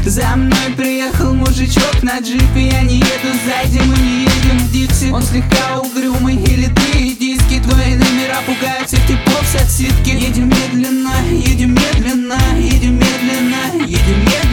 За мной приехал мужичок на джипе, я не еду сзади, мы не едем в Дикси. Он слегка угрюмый или ты диски, твои номера пугают всех типов с отсидки. Едем медленно, едем медленно, едем медленно, едем медленно.